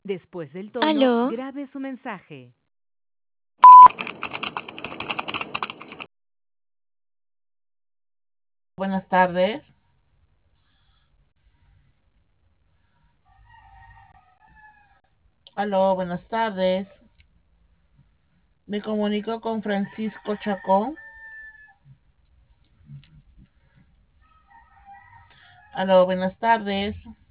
Después del tono, Aló, grabe su mensaje. Buenas tardes. Aló, buenas tardes. Me comunico con Francisco Chacón. Aló, buenas tardes.